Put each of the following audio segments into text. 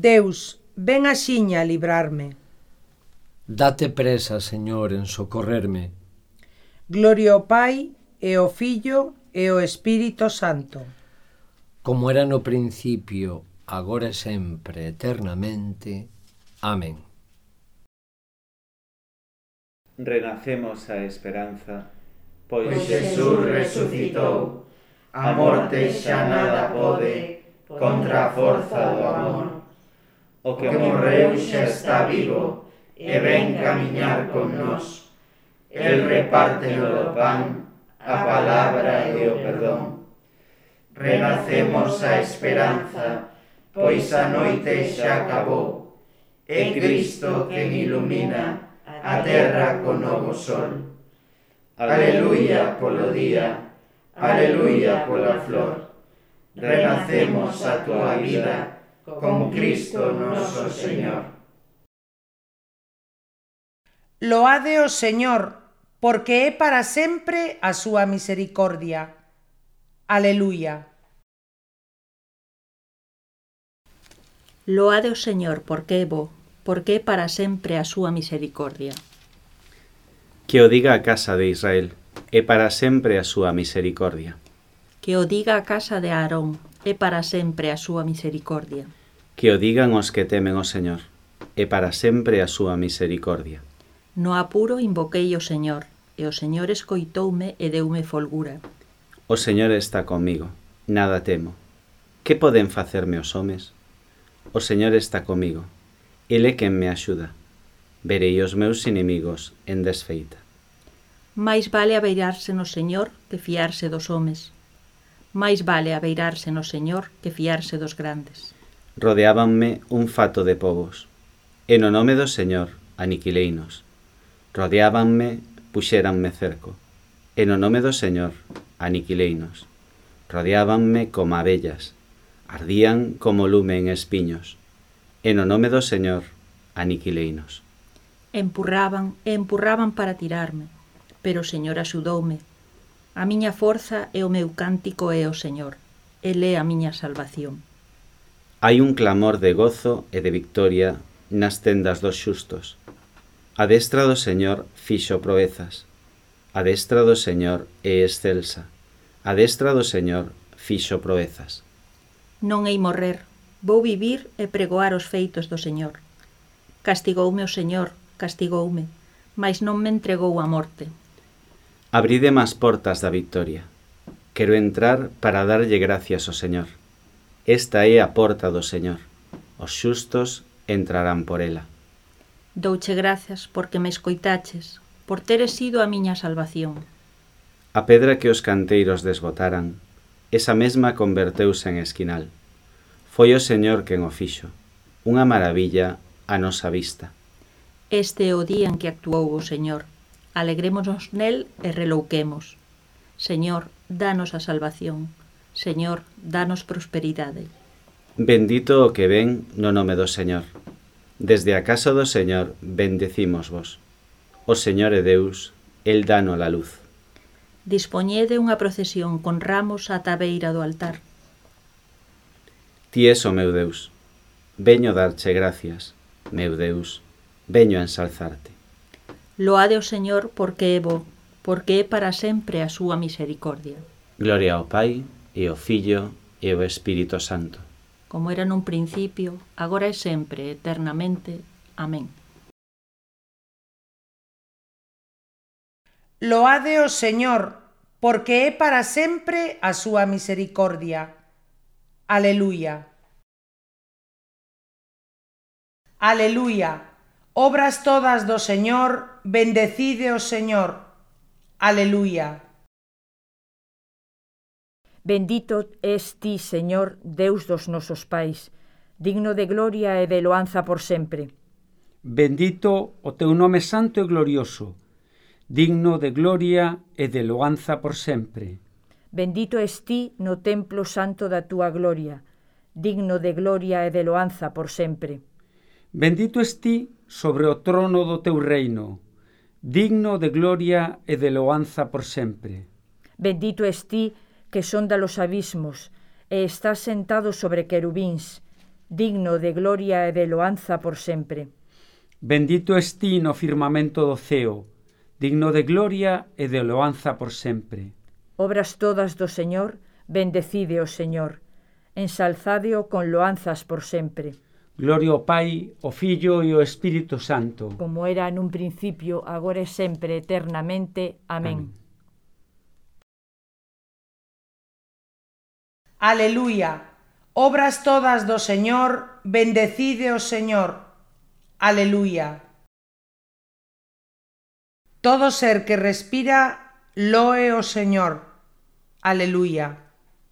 Deus, ven axiña a librarme. Date presa, Señor, en socorrerme. Gloria ao Pai, e ao Filho, e ao Espírito Santo. Como era no principio, agora e sempre, eternamente. Amén. Renacemos a esperanza, pois Jesús resucitou, a morte xa nada pode contra a forza do amor. O que morreu xa está vivo e ven camiñar con nós. El reparte o pan, a palabra e o perdón. Renacemos a esperanza, pois a noite xa acabou. É Cristo quen ilumina a terra con novo sol. Aleluia polo día, aleluia pola flor. Renacemos a tua vida con Cristo noso Señor. Loade o Señor, porque é para sempre a súa misericordia. Aleluia. Loade o Señor, porque é bo, porque é para sempre a súa misericordia. Que o diga a casa de Israel, é para sempre a súa misericordia. Que o diga a casa de Aarón, é para sempre a súa misericordia. Que o digan os que temen o Señor, é para sempre a súa misericordia. No apuro invoquei o Señor, e o Señor escoitoume e deume folgura. O Señor está comigo, nada temo. Que poden facerme os homes? O Señor está comigo, Ele é quen me axuda. Verei os meus inimigos en desfeita. Mais vale abeirarse no Señor que fiarse dos homes. Mais vale abeirarse no Señor que fiarse dos grandes. Rodeábanme un fato de povos, e no nome do Señor aniquileinos. Rodeábanme, puxéranme cerco, e no nome do Señor aniquileinos. Rodeábanme como abellas, ardían como lume en espiños, e no nome do Señor aniquileinos. Empurraban e empurraban para tirarme, pero o Señor axudoume. A miña forza e o meu cántico é o Señor, Ele é a miña salvación. Hai un clamor de gozo e de victoria nas tendas dos xustos. A destra do Señor fixo proezas. A destra do Señor é excelsa. A destra do Señor fixo proezas. Non hei morrer, vou vivir e pregoar os feitos do Señor. Castigoume o Señor, castigoume, mas non me entregou a morte. Abrideme as portas da victoria. Quero entrar para darlle gracias ao Señor. Esta é a porta do Señor. Os xustos entrarán por ela. Douche gracias porque me escoitaches, por teres sido a miña salvación. A pedra que os canteiros desbotaran, esa mesma converteuse en esquinal. Foi o Señor quen o fixo, unha maravilla a nosa vista. Este é o día en que actuou o Señor. Alegrémonos nel e relouquemos. Señor, danos a salvación. Señor, danos prosperidade. Bendito o que ven no nome do Señor. Desde a casa do Señor bendecímosvos. O Señor é Deus, El dános a luz. Dispoñede unha procesión con ramos ata a beira do altar. Ti és o meu Deus. Veño darche gracias, meu Deus. Veño a ensalzarte. Loade o Señor porque é bo, porque é para sempre a súa misericordia. Gloria ao Pai, e ao Fillo, e ao Espírito Santo. Como era nun principio, agora e sempre, eternamente. Amén. Loade o Señor, porque é para sempre a súa misericordia. Aleluia. Aleluia. Obras todas do Señor, bendecide o Señor. Aleluia. Bendito es ti, Señor, Deus dos nosos pais, digno de gloria e de loanza por sempre. Bendito o teu nome santo e glorioso, digno de gloria e de loanza por sempre. Bendito es ti no templo santo da túa gloria, digno de gloria e de loanza por sempre. Bendito es ti sobre o trono do teu reino, digno de gloria e de loanza por sempre. Bendito es ti que sonda los abismos e estás sentado sobre querubíns, digno de gloria e de loanza por sempre. Bendito es ti no firmamento do ceo, digno de gloria e de loanza por sempre. Obras todas do Señor, bendecide o Señor, ensalzádeo con loanzas por sempre. Gloria ao Pai, ao Fillo e ao Espírito Santo. Como era nun principio, agora e sempre, eternamente. Amén. Aleluya. Obras todas do Señor, bendecide o Señor. Aleluya. Todo ser que respira, loe o Señor. Aleluya.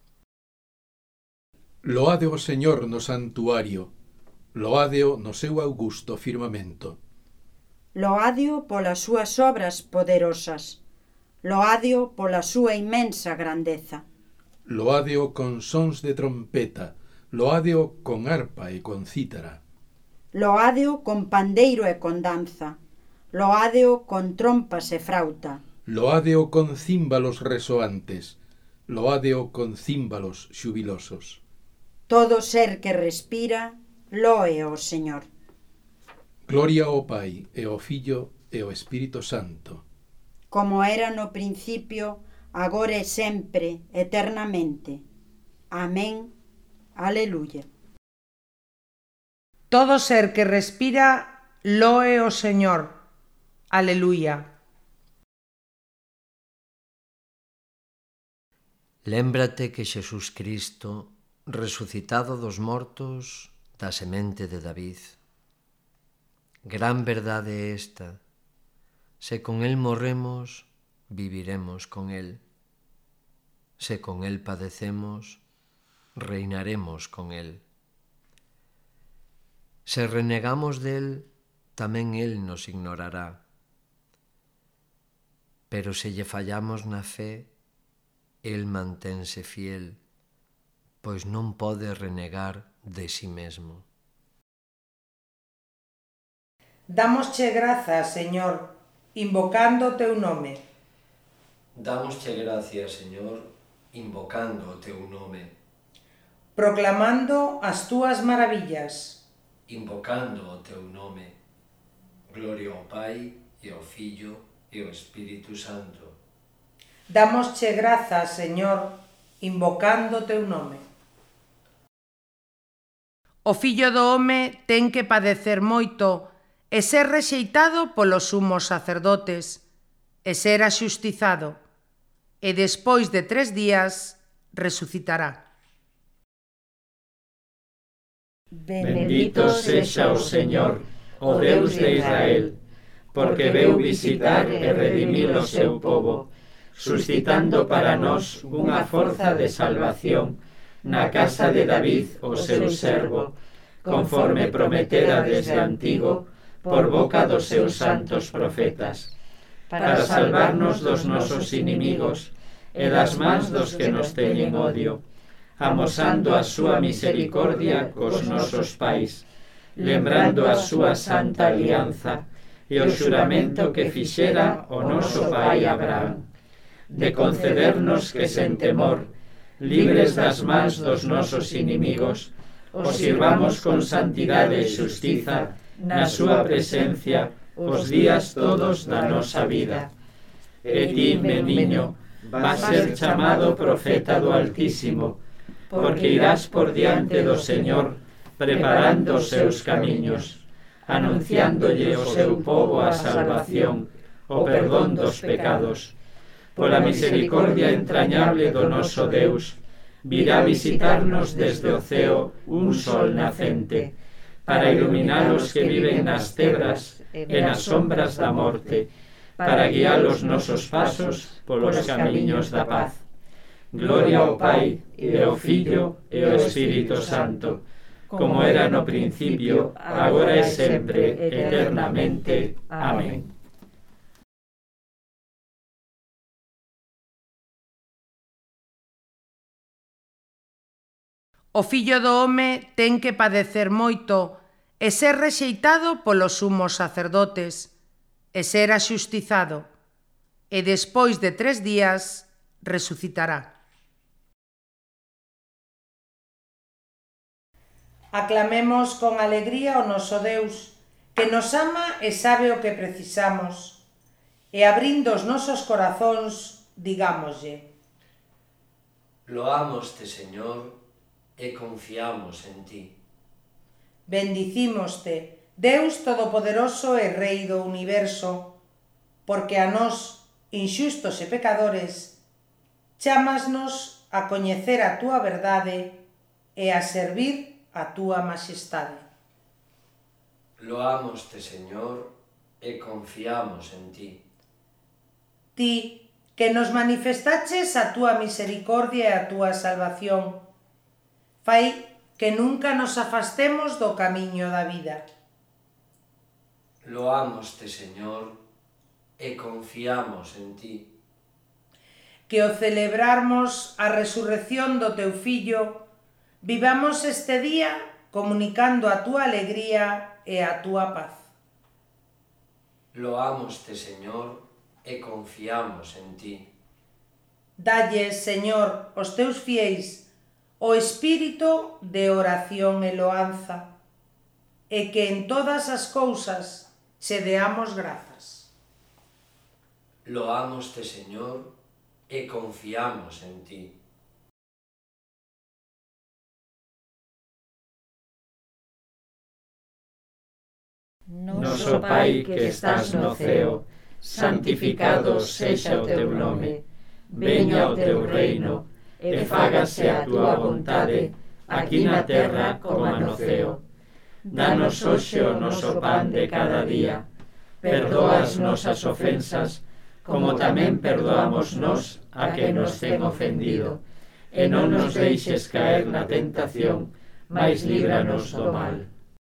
Loade o Señor no santuario, loádeo no seu augusto firmamento. Loádeo polas súas obras poderosas, loádeo pola súa inmensa grandeza. Loádeo con sons de trompeta, loádeo con arpa e con cítara. Loádeo con pandeiro e con danza, loádeo con trompas e frauta. Loádeo con címbalos resoantes, loádeo con címbalos xubilosos. Todo ser que respira, loe ao Señor. Gloria ao Pai, e ao Fillo, e ao Espírito Santo. Como era no principio, agora e sempre, eternamente. Amén. Aleluya. Todo ser que respira, loe o Señor. Aleluya. Lémbrate que Xesús Cristo, resucitado dos mortos, da semente de David. Gran verdade é esta: se con el morremos, viviremos con el. Se con el padecemos, reinaremos con el. Se renegamos del, tamén el nos ignorará. Pero se lle fallamos na fe, el mantense fiel, pois non pode renegar de si mesmo. Dámosche grazas, Señor, invocando o teu nome. Dámosche gracias, Señor, invocando o teu nome. Proclamando as túas maravillas. Invocando o teu nome. Gloria ao Pai, e ao Fillo, e ao Espírito Santo. Dámosche grazas, Señor, invocando o teu nome. O Fillo do home ten que padecer moito e ser rexeitado polos sumos sacerdotes e ser axustizado, e despois de 3 días resucitará. Bendito sexa o Señor, o Deus de Israel, porque veu visitar e redimir o seu pobo, suscitando para nós unha forza de salvación na casa de David, o seu servo, conforme prometera desde antigo, por boca dos seus santos profetas, para salvarnos dos nosos inimigos e das mans dos que nos teñen odio, amosando a súa misericordia cos nosos pais, lembrando a súa santa alianza e o xuramento que fixera o noso pai Abraham, de concedernos que sen temor, libres das mans dos nosos inimigos, os sirvamos con santidade e xustiza na súa presencia os días todos da nosa vida. E ti, meniño, vas ser chamado profeta do Altísimo, porque irás por diante do Señor, preparando os seus camiños, anunciándolle ao seu pobo a salvación, o perdón dos pecados. Pola misericordia entrañable do noso Deus, virá visitarnos desde o ceo un sol nacente, para iluminar os que viven nas tebras e nas sombras da morte, para guiar os nosos pasos polos camiños da paz. Gloria ao Pai, e ao Fillo, e ao Espírito Santo, como era no principio, agora e sempre, eternamente. Amén. O Fillo do home ten que padecer moito e ser rexeitado polos sumos sacerdotes e ser axustizado, e despois de 3 días resucitará. Aclamemos con alegría o noso Deus, que nos ama e sabe o que precisamos, e abrindo os nosos corazóns, digámoslle: Loámoste, Señor, e confiamos en ti. Bendicímoste, Deus Todopoderoso e Rei do Universo, porque a nós, inxustos e pecadores, chámasnos a coñecer a túa verdade e a servir a túa maxestade. Loámoste, Señor, e confiamos en ti. Ti, que nos manifestaches a túa misericordia e a túa salvación, fai que nunca nos afastemos do camiño da vida. Loámoste, Señor, e confiamos en ti. Que ao celebrarmos a resurrección do teu Fillo, vivamos este día comunicando a túa alegría e a túa paz. Loámoste, Señor, e confiamos en ti. Dalles, Señor, aos teus fiéis o espírito de oración e loanza, e que en todas as cousas che deamos grazas. Loámoste, Señor, e confiamos en ti. Noso Pai que estás no ceo, santificado sexa o teu nome. Veña o teu reino, e fágase a túa vontade, aquí na terra como no ceo. Danos hoxe o noso pan de cada día. Perdoa as nosas ofensas, como tamén perdoamos nós a que nos ten ofendido. E non nos deixes caer na tentación, mais líbranos do mal.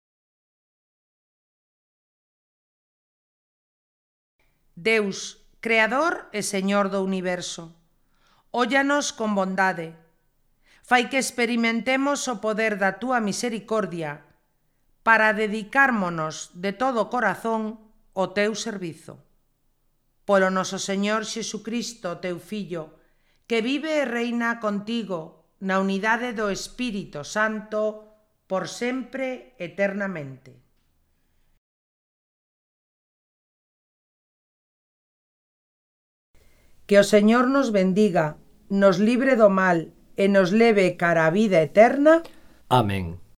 Deus, Creador e Señor do universo, óllanos con bondade, fai que experimentemos o poder da túa misericordia para dedicármonos de todo corazón ao teu servizo. Polo noso Señor Xesucristo, teu Fillo, que vive e reina contigo na unidade do Espírito Santo por sempre eternamente. Que o Señor nos bendiga, nos libre do mal e nos leve cara a vida eterna. Amén.